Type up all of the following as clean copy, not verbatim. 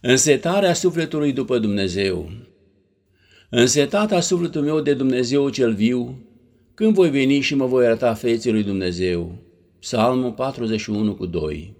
Însetarea sufletului după Dumnezeu. Însetat a sufletul meu de Dumnezeu cel viu, când voi veni și mă voi arăta feței lui Dumnezeu. Psalmul 41:2.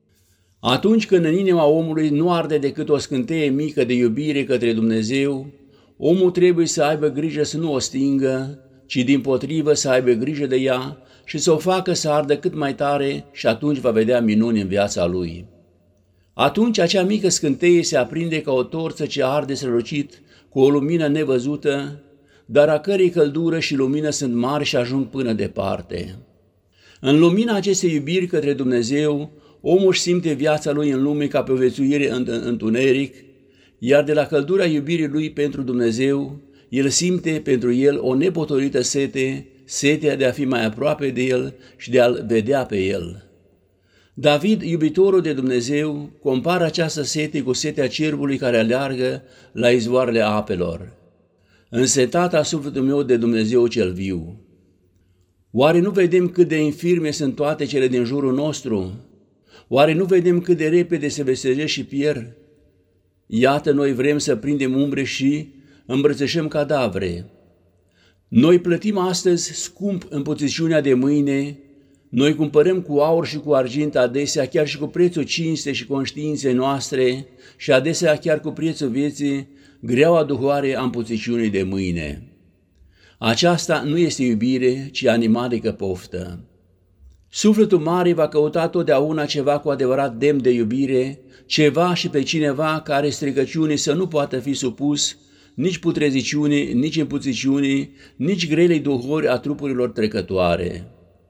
Atunci când în inima omului nu arde decât o scânteie mică de iubire către Dumnezeu, omul trebuie să aibă grijă să nu o stingă, ci dimpotrivă să aibă grijă de ea și să o facă să ardă cât mai tare, și atunci va vedea minuni în viața lui. Atunci acea mică scânteie se aprinde ca o torță ce arde strălucit cu o lumină nevăzută, dar a cărei căldură și lumină sunt mari și ajung până departe. În lumina acestei iubiri către Dumnezeu, omul își simte viața lui în lume ca pe o viețuire în întuneric, iar de la căldura iubirii lui pentru Dumnezeu, el simte pentru el o nepotolită sete, setea de a fi mai aproape de el și de a-l vedea pe el. David, iubitorul de Dumnezeu, compară această sete cu setea cerbului care aleargă la izvoarele apelor. Însetat a sufletul meu de Dumnezeu cel viu. Oare nu vedem cât de infirme sunt toate cele din jurul nostru? Oare nu vedem cât de repede se veselește și pierd? Iată, noi vrem să prindem umbre și îmbrățișăm cadavre. Noi plătim astăzi scump împuțiciunea de mâine. Noi cumpărăm cu aur și cu argint adesea, chiar și cu prețul cinstei și conștiinței noastre, și adesea chiar cu prețul vieții, greaua duhoare a împuțiciunii de mâine. Aceasta nu este iubire, ci animalică poftă. Sufletul mare va căuta totdeauna ceva cu adevărat demn de iubire, ceva și pe cineva care stricăciunii să nu poată fi supus, nici putreziciunii, nici împuțiciunii, nici grelei duhori a trupurilor trecătoare.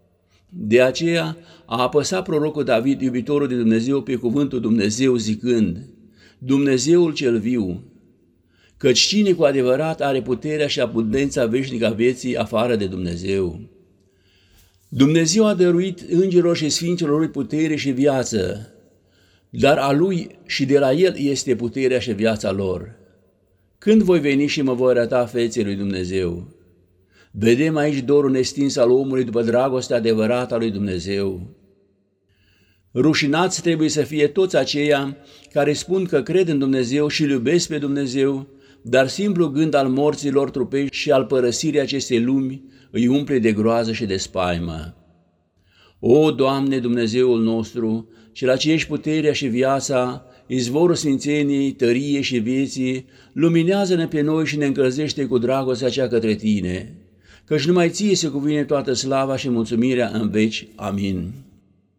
De aceea a apăsat prorocul David, iubitorul de Dumnezeu, pe cuvântul Dumnezeu zicând: Dumnezeul cel viu, căci cine cu adevărat are puterea și abundența veșnică a vieții afară de Dumnezeu? Dumnezeu a dăruit îngerilor și sfinților lui putere și viață, dar a lui și de la el este puterea și viața lor. Când voi veni și mă voi arăta feței lui Dumnezeu? Vedem aici dorul nestins al omului după dragostea adevărată a lui Dumnezeu. Rușinați trebuie să fie toți aceia care spun că cred în Dumnezeu și îl iubesc pe Dumnezeu, dar simplu gând al morții lor trupești și al părăsirii acestei lumi îi umple de groază și de spaimă. O, Doamne, Dumnezeul nostru, cel ce ești puterea și viața, izvorul sfințeniei, tăriei și vieții, luminează-ne pe noi și ne încălzește cu dragostea cea către Tine, căci numai Ție se cuvine toată slava și mulțumirea în veci. Amin.